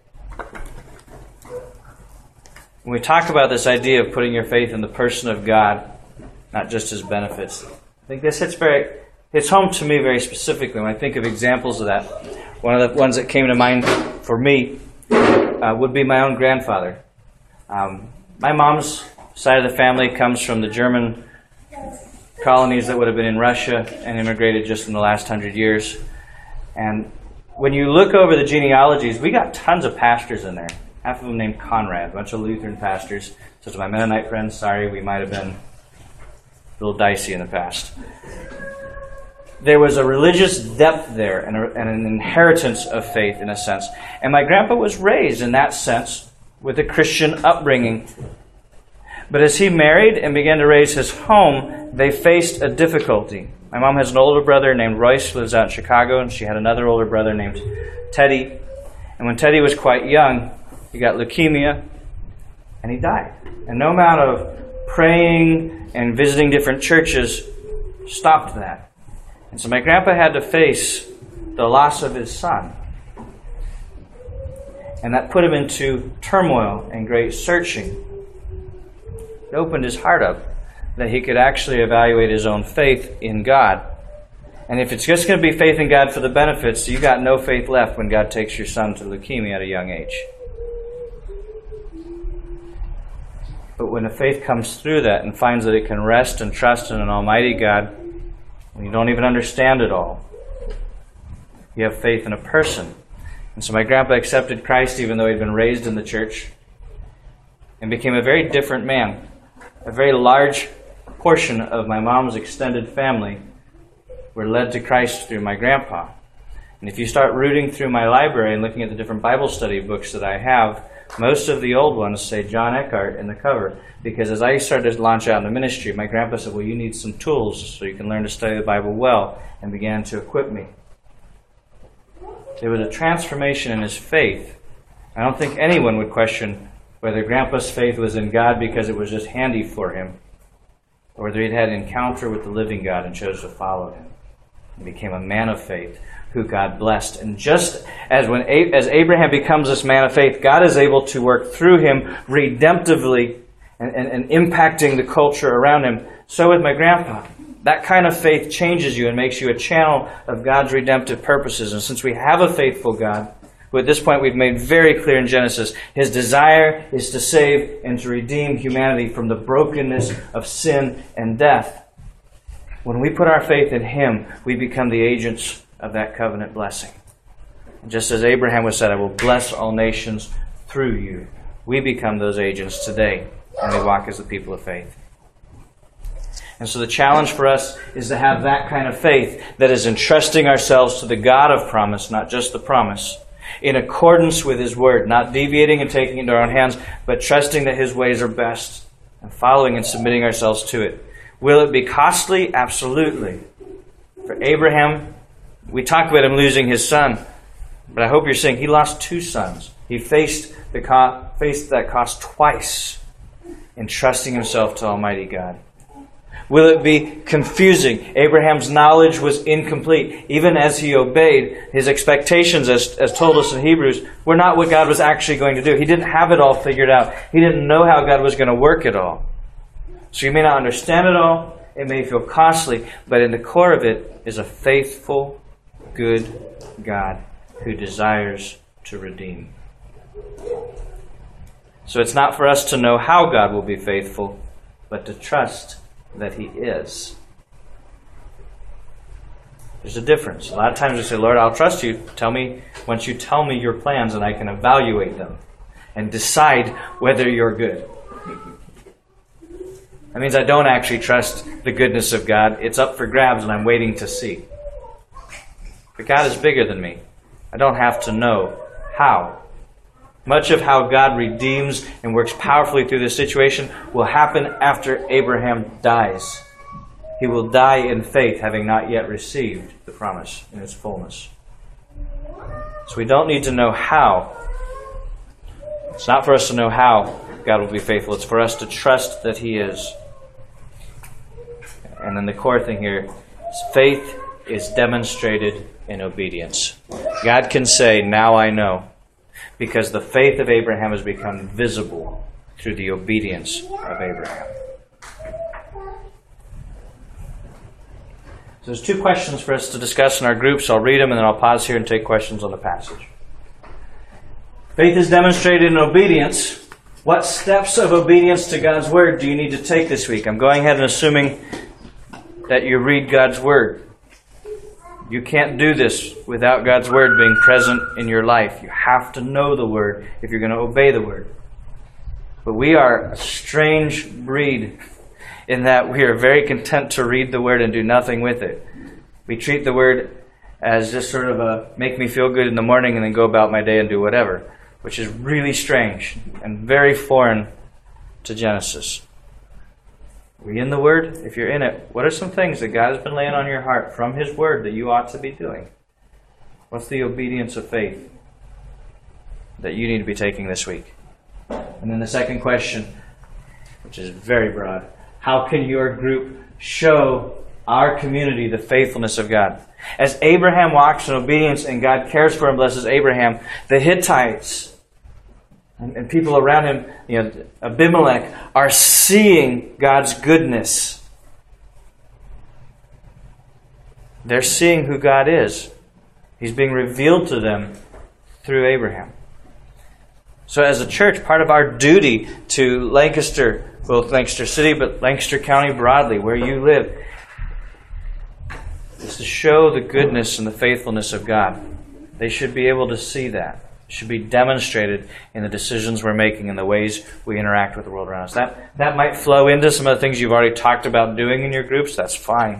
[SPEAKER 1] When we talk about this idea of putting your faith in the person of God, not just his benefits, I think this hits home to me very specifically when I think of examples of that. One of the ones that came to mind for me would be my own grandfather. My mom's side of the family comes from the German colonies that would have been in Russia and immigrated just in the last 100 years. And when you look over the genealogies, we got tons of pastors in there. Half of them named Conrad, a bunch of Lutheran pastors. So to my Mennonite friends, sorry, we might have been a little dicey in the past. There was a religious depth there and an inheritance of faith in a sense. And my grandpa was raised in that sense with a Christian upbringing. But as he married and began to raise his home, they faced a difficulty. My mom has an older brother named Royce who lives out in Chicago, and she had another older brother named Teddy. And when Teddy was quite young, he got leukemia, and he died. And no amount of praying and visiting different churches stopped that. And so my grandpa had to face the loss of his son. And that put him into turmoil and great searching. It opened his heart up that he could actually evaluate his own faith in God. And if it's just going to be faith in God for the benefits, you got no faith left when God takes your son to leukemia at a young age. But when the faith comes through that and finds that it can rest and trust in an almighty God, when you don't even understand it all, you have faith in a person. And so my grandpa accepted Christ even though he'd been raised in the church and became a very different man. A very large portion of my mom's extended family were led to Christ through my grandpa. And if you start rooting through my library and looking at the different Bible study books that I have, most of the old ones say John Eckhart in the cover. Because as I started to launch out in the ministry, my grandpa said, well, you need some tools so you can learn to study the Bible well, and began to equip me. There was a transformation in his faith. I don't think anyone would question whether Grandpa's faith was in God because it was just handy for him, or whether he'd had an encounter with the living God and chose to follow him. He became a man of faith who God blessed. And just as as Abraham becomes this man of faith, God is able to work through him redemptively and impacting the culture around him. So with my grandpa, that kind of faith changes you and makes you a channel of God's redemptive purposes. And since we have a faithful God, who at this point we've made very clear in Genesis, his desire is to save and to redeem humanity from the brokenness of sin and death. When we put our faith in him, we become the agents of that covenant blessing. And just as Abraham was said, I will bless all nations through you. We become those agents today, and we walk as the people of faith. And so the challenge for us is to have that kind of faith that is entrusting ourselves to the God of promise, not just the promise, in accordance with his word, not deviating and taking it into our own hands, but trusting that his ways are best and following and submitting ourselves to it. Will it be costly? Absolutely. For Abraham, we talk about him losing his son, but I hope you're seeing he lost 2 sons. He faced that cost twice in trusting himself to Almighty God. Will it be confusing? Abraham's knowledge was incomplete. Even as he obeyed, his expectations, as told us in Hebrews, were not what God was actually going to do. He didn't have it all figured out. He didn't know how God was going to work it all. So you may not understand it all. It may feel costly. But in the core of it is a faithful, good God who desires to redeem. So it's not for us to know how God will be faithful, but to trust that he is. There's a difference. A lot of times we say, Lord, I'll trust you. Tell me, once you tell me your plans, and I can evaluate them and decide whether you're good. That means I don't actually trust the goodness of God. It's up for grabs and I'm waiting to see. But God is bigger than me. I don't have to know how. Much of how God redeems and works powerfully through this situation will happen after Abraham dies. He will die in faith, having not yet received the promise in its fullness. So we don't need to know how. It's not for us to know how God will be faithful. It's for us to trust that He is. And then the core thing here is faith is demonstrated in obedience. God can say, now I know, because the faith of Abraham has become visible through the obedience of Abraham. So there's two questions for us to discuss in our groups. I'll read them and then I'll pause here and take questions on the passage. Faith is demonstrated in obedience. What steps of obedience to God's Word do you need to take this week? I'm going ahead and assuming that you read God's Word. You can't do this without God's Word being present in your life. You have to know the Word if you're going to obey the Word. But we are a strange breed in that we are very content to read the Word and do nothing with it. We treat the Word as just sort of a make me feel good in the morning and then go about my day and do whatever, which is really strange and very foreign to Genesis. Are we in the Word? If you're in it, what are some things that God has been laying on your heart from His Word that you ought to be doing? What's the obedience of faith that you need to be taking this week? And then the second question, which is very broad, how can your group show our community the faithfulness of God? As Abraham walks in obedience and God cares for and blesses Abraham, the Hittites and people around him, Abimelech, are seeing God's goodness. They're seeing who God is. He's being revealed to them through Abraham. So as a church, part of our duty to Lancaster, both Lancaster City, but Lancaster County broadly, where you live, is to show the goodness and the faithfulness of God. They should be able to see that. It should be demonstrated in the decisions we're making and the ways we interact with the world around us. That might flow into some of the things you've already talked about doing in your groups. That's fine.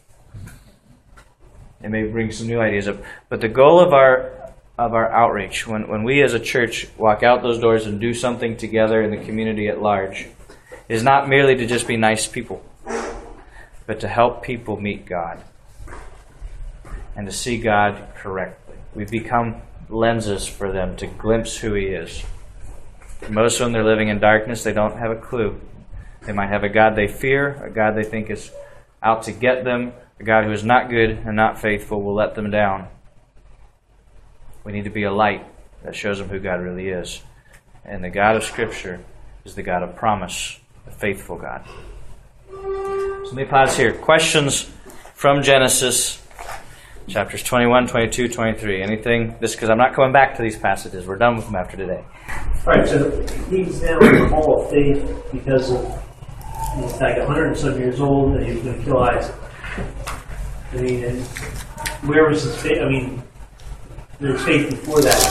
[SPEAKER 1] It may bring some new ideas up. But the goal of our outreach, when we as a church walk out those doors and do something together in the community at large, is not merely to just be nice people, but to help people meet God and to see God correctly. We've become lenses for them to glimpse who He is. Most of them, they're living in darkness. They don't have a clue. They might have a God they fear, a God they think is out to get them, a God who is not good and not faithful, will let them down. We need to be a light that shows them who God really is. And the God of Scripture is the God of promise, the faithful God. So let me pause here. Questions from Genesis chapters 21, 22, 23. Anything? Because I'm not coming back to these passages. We're done with them after today.
[SPEAKER 3] All right, so he's now in the hall of faith because of, he's like 100 and some years old and he was going to kill Isaac. I mean, and where was his faith? I mean, there's faith before that.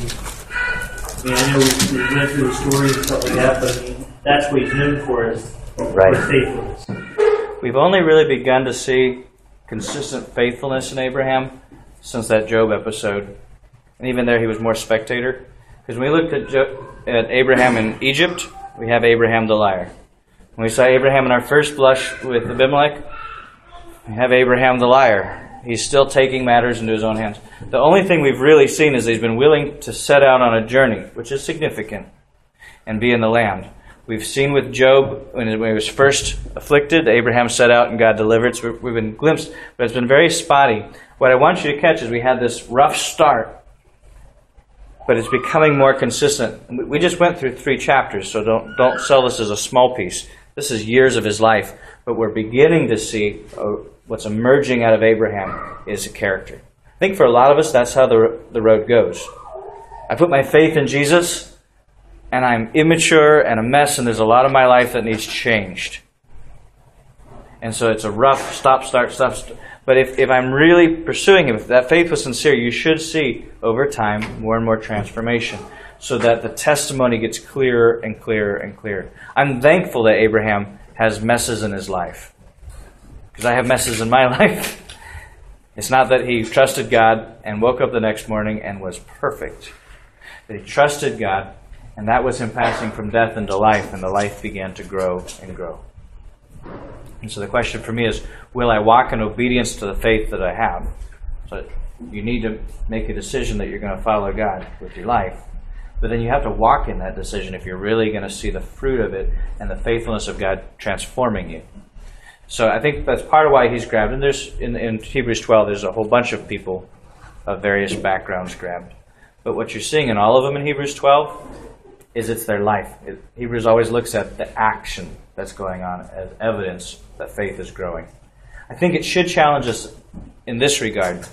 [SPEAKER 3] I know we went through the story and stuff like that, but I mean, that's what he's known for is faithfulness.
[SPEAKER 1] We've only really begun to see consistent faithfulness in Abraham since that Job episode. And even there he was more spectator. Because when we looked at Abraham in Egypt, we have Abraham the liar. When we saw Abraham in our first blush with Abimelech, we have Abraham the liar. He's still taking matters into his own hands. The only thing we've really seen is he's been willing to set out on a journey, which is significant, and be in the land. We've seen with Job, when he was first afflicted, Abraham set out and God delivered. So we've been glimpsed, but it's been very spotty. What I want you to catch is we had this rough start, but it's becoming more consistent. We just went through 3 chapters, so don't sell this as a small piece. This is years of his life, but we're beginning to see what's emerging out of Abraham is a character. I think for a lot of us, that's how the road goes. I put my faith in Jesus, and I'm immature and a mess, and there's a lot of my life that needs changed. And so it's a rough stop. But if I'm really pursuing Him, if that faith was sincere, you should see over time more and more transformation so that the testimony gets clearer and clearer and clearer. I'm thankful that Abraham has messes in his life, because I have messes in my life. It's not that he trusted God and woke up the next morning and was perfect. That he trusted God, and that was him passing from death into life, and the life began to grow and grow. And so the question for me is, will I walk in obedience to the faith that I have? So you need to make a decision that you're going to follow God with your life. But then you have to walk in that decision if you're really going to see the fruit of it and the faithfulness of God transforming you. So I think that's part of why he's grabbed. And there's in Hebrews 12, there's a whole bunch of people of various backgrounds grabbed. But what you're seeing in all of them in Hebrews 12 is it's their life. Hebrews always looks at the action that's going on as evidence that faith is growing. I think it should challenge us in this regard.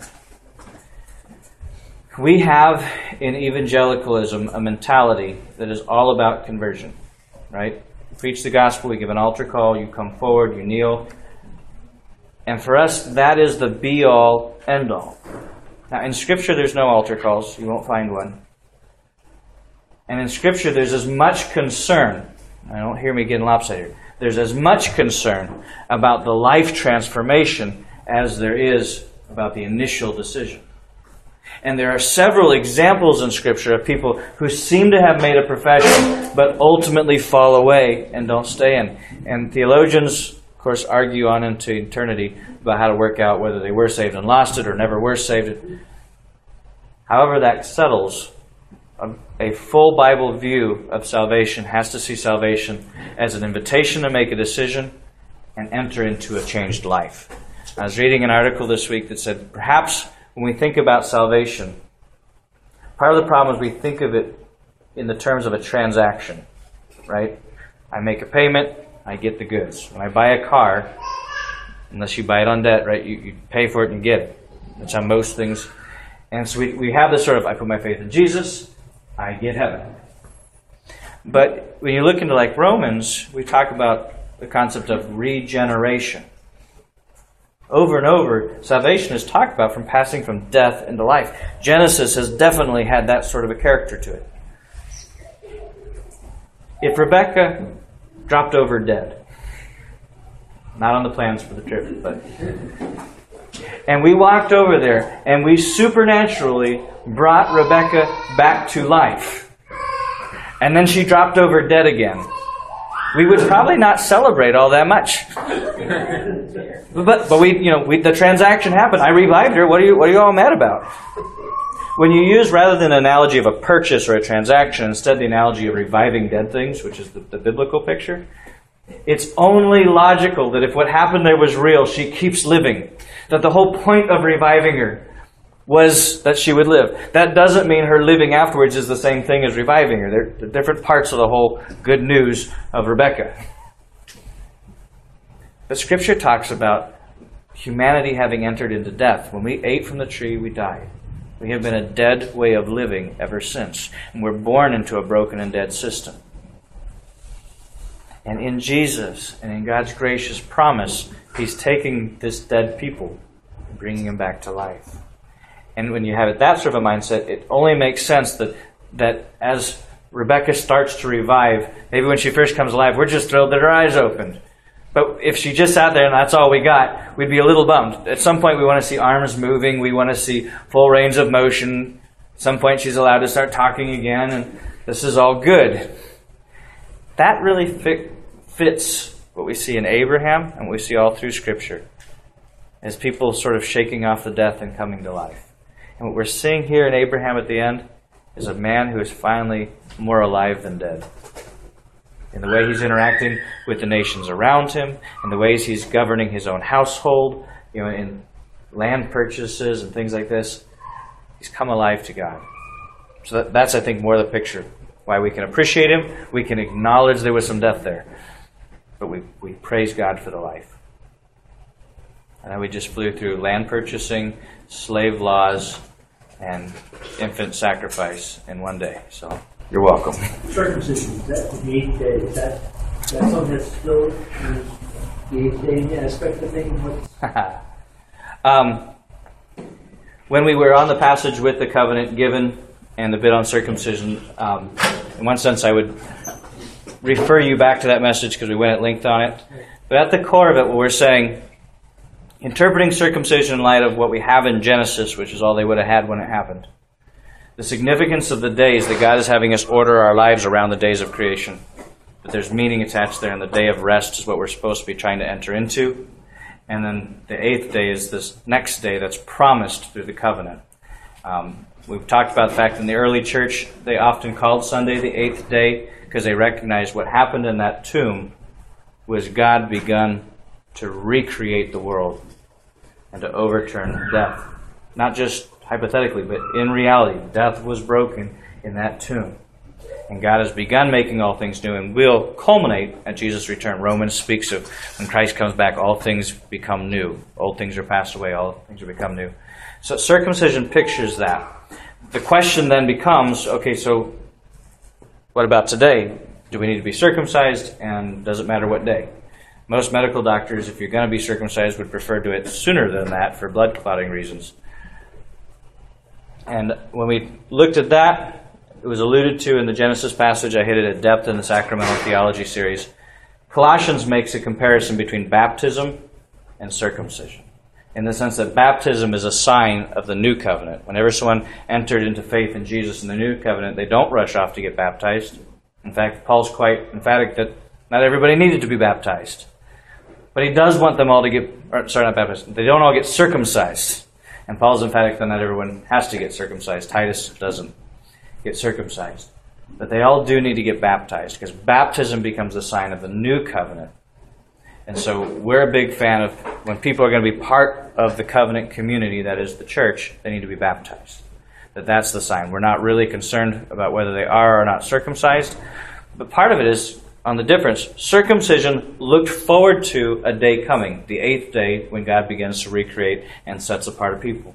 [SPEAKER 1] We have in evangelicalism a mentality that is all about conversion, right? We preach the gospel, we give an altar call, you come forward, you kneel. And for us, that is the be-all, end-all. Now, in Scripture, there's no altar calls. You won't find one. And in Scripture, there's as much concern. Now, don't hear me getting lopsided. There's as much concern about the life transformation as there is about the initial decision. And there are several examples in Scripture of people who seem to have made a profession, but ultimately fall away and don't stay in. And theologians, of course, argue on into eternity about how to work out whether they were saved and lost it or never were saved. However that settles, a full Bible view of salvation has to see salvation as an invitation to make a decision and enter into a changed life. I was reading an article this week that said, perhaps when we think about salvation, part of the problem is we think of it in the terms of a transaction, right? I make a payment, I get the goods. When I buy a car, unless you buy it on debt, right, you pay for it and get it. That's how most things. And so we have this sort of, I put my faith in Jesus, I get heaven. But when you look into like Romans, we talk about the concept of regeneration. Over and over, salvation is talked about from passing from death into life. Genesis has definitely had that sort of a character to it. If Rebecca dropped over dead, not on the plans for the trip, but... and we walked over there, and we supernaturally brought Rebecca back to life. And then she dropped over dead again. We would probably not celebrate all that much. But the transaction happened. I revived her. What are you all mad about? When you use, rather than an analogy of a purchase or a transaction, instead the analogy of reviving dead things, which is the biblical picture, it's only logical that if what happened there was real, she keeps living. That the whole point of reviving her was that she would live. That doesn't mean her living afterwards is the same thing as reviving her. They're different parts of the whole good news of Rebecca. But Scripture talks about humanity having entered into death. When we ate from the tree, we died. We have been a dead way of living ever since. And we're born into a broken and dead system. And in Jesus and in God's gracious promise, He's taking this dead people and bringing them back to life. And when you have that sort of a mindset, it only makes sense that as Rebecca starts to revive, maybe when she first comes alive, we're just thrilled that her eyes opened. But if she just sat there and that's all we got, we'd be a little bummed. At some point we want to see arms moving, we want to see full range of motion. At some point she's allowed to start talking again, and this is all good. That really fits what we see in Abraham and what we see all through Scripture as people sort of shaking off the death and coming to life. And what we're seeing here in Abraham at the end is a man who is finally more alive than dead. In the way he's interacting with the nations around him, in the ways he's governing his own household, in land purchases and things like this, he's come alive to God. So that's, I think, more the picture. Why we can appreciate him, we can acknowledge there was some death there. But we praise God for the life. And then we just flew through land purchasing, slave laws, and infant sacrifice in one day. So you're welcome.
[SPEAKER 3] Circumcision, is that the 8th day? Is that something that's still in the 8th day aspect of things?
[SPEAKER 1] When we were on the passage with the covenant given and the bit on circumcision, in one sense I would refer you back to that message because we went at length on it. But at the core of it, what we're saying, interpreting circumcision in light of what we have in Genesis, which is all they would have had when it happened. The significance of the days that God is having us order our lives around the days of creation. That there's meaning attached there, and the day of rest is what we're supposed to be trying to enter into. And then the 8th day is this next day that's promised through the covenant. We've talked about the fact that in the early church, they often called Sunday the eighth day because they recognized what happened in that tomb was God begun to recreate the world and to overturn death. Not just hypothetically, but in reality, death was broken in that tomb. And God has begun making all things new and will culminate at Jesus' return. Romans speaks of when Christ comes back, all things become new. Old things are passed away, all things are become new. So circumcision pictures that. The question then becomes, okay, so what about today? Do we need to be circumcised, and does it matter what day? Most medical doctors, if you're going to be circumcised, would prefer to do it sooner than that for blood clotting reasons. And when we looked at that, it was alluded to in the Genesis passage. I hit it at depth in the Sacramental Theology series. Colossians makes a comparison between baptism and circumcision, in the sense that baptism is a sign of the new covenant. Whenever someone entered into faith in Jesus in the new covenant, they don't rush off to get baptized. In fact, Paul's quite emphatic that not everybody needed to be baptized. But he does want them all to not baptized. They don't all get circumcised. And Paul's emphatic that not everyone has to get circumcised. Titus doesn't get circumcised. But they all do need to get baptized, because baptism becomes a sign of the new covenant. And so we're a big fan of when people are going to be part of the covenant community, that is the church, they need to be baptized. That's the sign. We're not really concerned about whether they are or not circumcised. But part of it is on the difference. Circumcision looked forward to a day coming, the eighth day, when God begins to recreate and sets apart a people.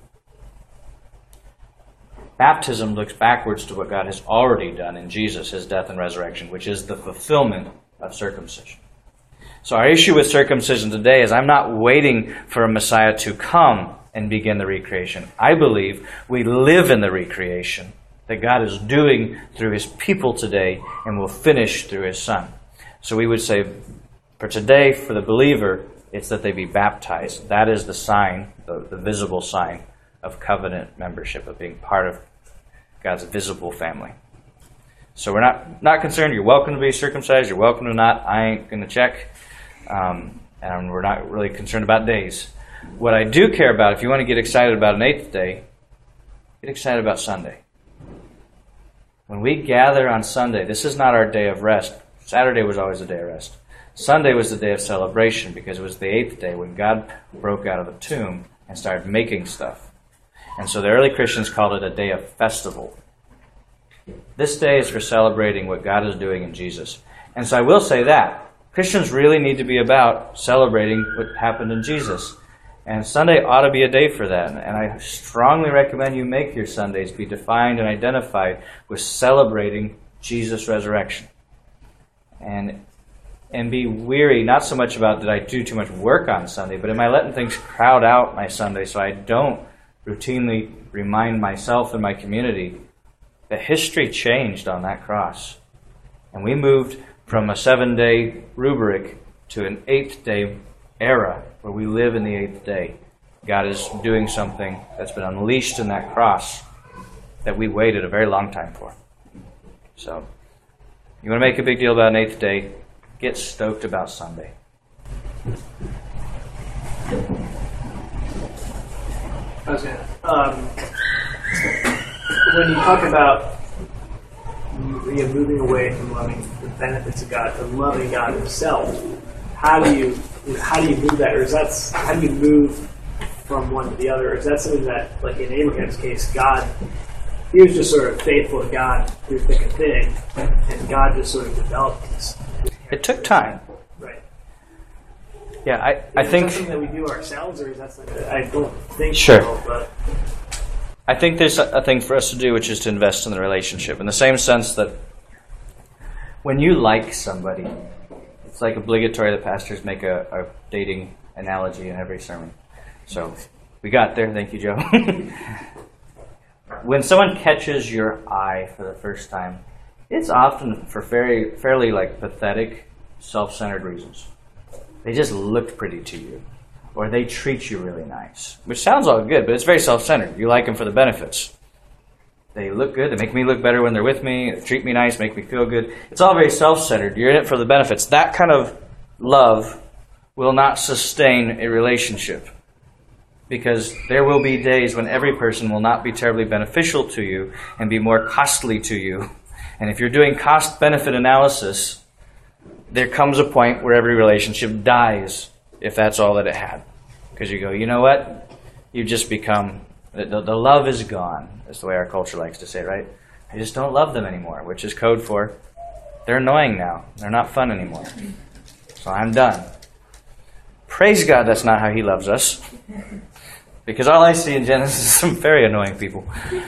[SPEAKER 1] Baptism looks backwards to what God has already done in Jesus, his death and resurrection, which is the fulfillment of circumcision. So our issue with circumcision today is I'm not waiting for a Messiah to come and begin the recreation. I believe we live in the recreation that God is doing through his people today and will finish through his Son. So we would say, for today, for the believer, it's that they be baptized. That is the sign, the visible sign of covenant membership, of being part of God's visible family. So we're not concerned. You're welcome to be circumcised. You're welcome to not. I ain't going to check. And we're not really concerned about days. What I do care about, if you want to get excited about an eighth day, get excited about Sunday. When we gather on Sunday, this is not our day of rest. Saturday was always a day of rest. Sunday was the day of celebration because it was the eighth day when God broke out of the tomb and started making stuff. And so the early Christians called it a day of festival. This day is for celebrating what God is doing in Jesus. And so I will say that. Christians really need to be about celebrating what happened in Jesus. And Sunday ought to be a day for that. And I strongly recommend you make your Sundays be defined and identified with celebrating Jesus' resurrection. And be weary, not so much about that I do too much work on Sunday, but am I letting things crowd out my Sunday so I don't routinely remind myself and my community that history changed on that cross. And we moved from a 7-day rubric to an 8th-day era where we live in the 8th day. God is doing something that's been unleashed in that cross that we waited a very long time for. So, you want to make a big deal about an 8th day, get stoked about Sunday.
[SPEAKER 4] When you talk about moving away from loving the benefits of God to loving God Himself, how do you move that, or how do you move from one to the other? Or is that something that, like in Abraham's case, he was just sort of faithful to God through thick and thin, and God just sort of developed this.
[SPEAKER 1] It took time.
[SPEAKER 4] Right.
[SPEAKER 1] Yeah, I think...
[SPEAKER 4] Is that something that we do ourselves, or is that something that I don't think
[SPEAKER 1] Sure.
[SPEAKER 4] so, but...
[SPEAKER 1] I think there's a thing for us to do, which is to invest in the relationship. In the same sense that when you like somebody, it's like obligatory that pastors make a dating analogy in every sermon. So we got there. Thank you, Joe. When someone catches your eye for the first time, it's often for fairly like pathetic, self-centered reasons. They just looked pretty to you. Or they treat you really nice. Which sounds all good, but it's very self-centered. You like them for the benefits. They look good. They make me look better when they're with me. They treat me nice, make me feel good. It's all very self-centered. You're in it for the benefits. That kind of love will not sustain a relationship. Because there will be days when every person will not be terribly beneficial to you and be more costly to you. And if you're doing cost-benefit analysis, there comes a point where every relationship dies if that's all that it had. Because you go, you know what? You just become, the love is gone. That's the way our culture likes to say it, right? I just don't love them anymore, which is code for they're annoying now. They're not fun anymore. So I'm done. Praise God that's not how He loves us. Because all I see in Genesis is some very annoying people.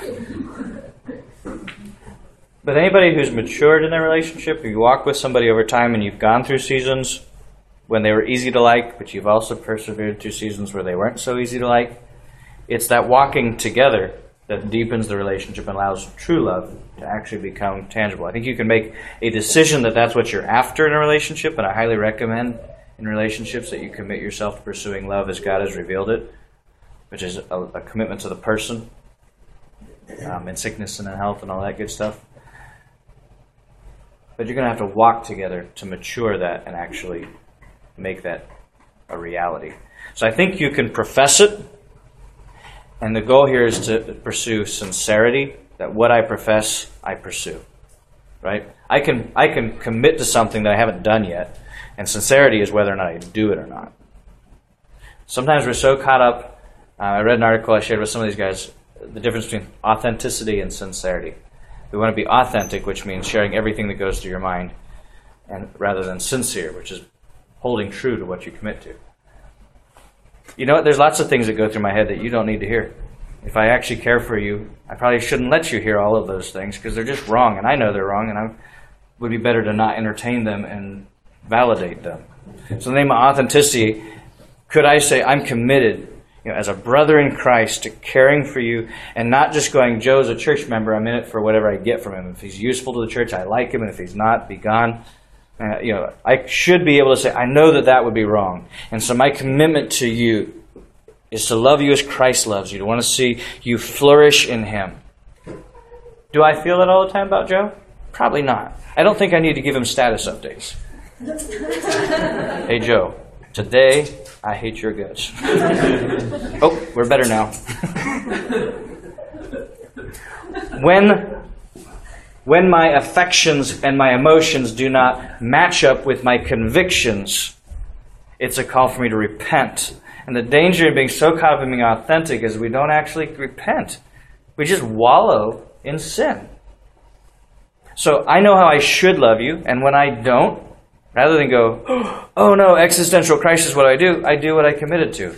[SPEAKER 1] But anybody who's matured in their relationship, you walk with somebody over time and you've gone through seasons when they were easy to like, but you've also persevered through seasons where they weren't so easy to like, it's that walking together that deepens the relationship and allows true love to actually become tangible. I think you can make a decision that that's what you're after in a relationship, and I highly recommend in relationships that you commit yourself to pursuing love as God has revealed it, which is a commitment to the person in sickness and in health and all that good stuff. But you're going to have to walk together to mature that and actually make that a reality. So I think you can profess it, and the goal here is to pursue sincerity, that what I profess, I pursue. Right? I can commit to something that I haven't done yet, and sincerity is whether or not I do it or not. Sometimes we're so caught up. I read an article I shared with some of these guys, the difference between authenticity and sincerity. We want to be authentic, which means sharing everything that goes through your mind, and rather than sincere, which is holding true to what you commit to. You know what? There's lots of things that go through my head that you don't need to hear. If I actually care for you, I probably shouldn't let you hear all of those things because they're just wrong, and I know they're wrong, and I would be better to not entertain them and validate them. So in the name of authenticity, could I say I'm committed, as a brother in Christ, to caring for you and not just going, Joe's a church member, I'm in it for whatever I get from him. If he's useful to the church, I like him, and if he's not, be gone. I should be able to say, I know that would be wrong. And so my commitment to you is to love you as Christ loves you, to want to see you flourish in Him. Do I feel that all the time about Joe? Probably not. I don't think I need to give him status updates. Hey, Joe, today I hate your guts. Oh, we're better now. When my affections and my emotions do not match up with my convictions, it's a call for me to repent. And the danger in being so caught up in being authentic is we don't actually repent. We just wallow in sin. So I know how I should love you, and when I don't, rather than go, oh no, existential crisis, what do? I do what I committed to.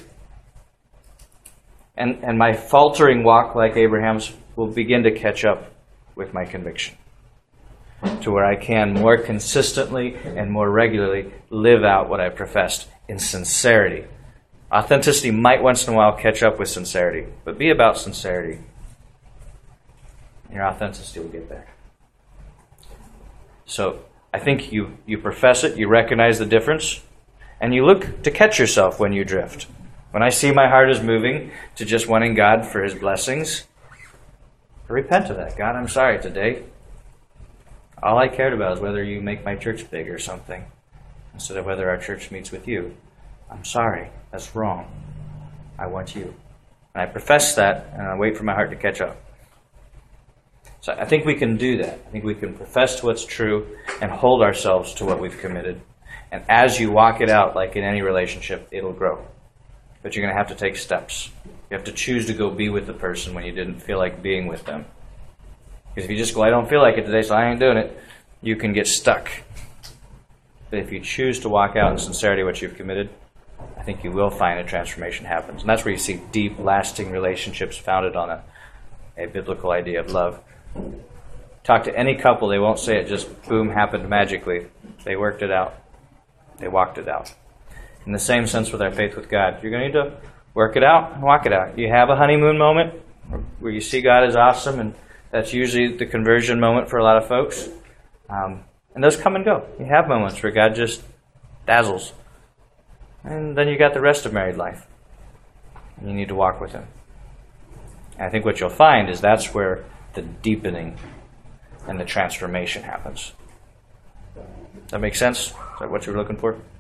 [SPEAKER 1] And my faltering walk, like Abraham's, will begin to catch up with my conviction, to where I can more consistently and more regularly live out what I professed in sincerity. Authenticity might once in a while catch up with sincerity, but be about sincerity. Your authenticity will get there. So I think you profess it, you recognize the difference, and you look to catch yourself when you drift. When I see my heart is moving to just wanting God for His blessings, I repent of that. God, I'm sorry today. All I cared about is whether you make my church big or something, instead of whether our church meets with you. I'm sorry. That's wrong. I want you. And I profess that, and I wait for my heart to catch up. So I think we can do that. I think we can profess to what's true and hold ourselves to what we've committed. And as you walk it out, like in any relationship, it'll grow. But you're going to have to take steps. You have to choose to go be with the person when you didn't feel like being with them. Because if you just go, I don't feel like it today, so I ain't doing it, you can get stuck. But if you choose to walk out in sincerity what you've committed, I think you will find a transformation happens. And that's where you see deep, lasting relationships founded on a biblical idea of love. Talk to any couple, they won't say it just, boom, happened magically. They worked it out. They walked it out. In the same sense with our faith with God, you're going to need to work it out and walk it out. You have a honeymoon moment where you see God is awesome, and that's usually the conversion moment for a lot of folks. And those come and go. You have moments where God just dazzles. And then you got the rest of married life. And you need to walk with Him. And I think what you'll find is that's where the deepening and the transformation happens. Does that make sense? Is that what you're looking for?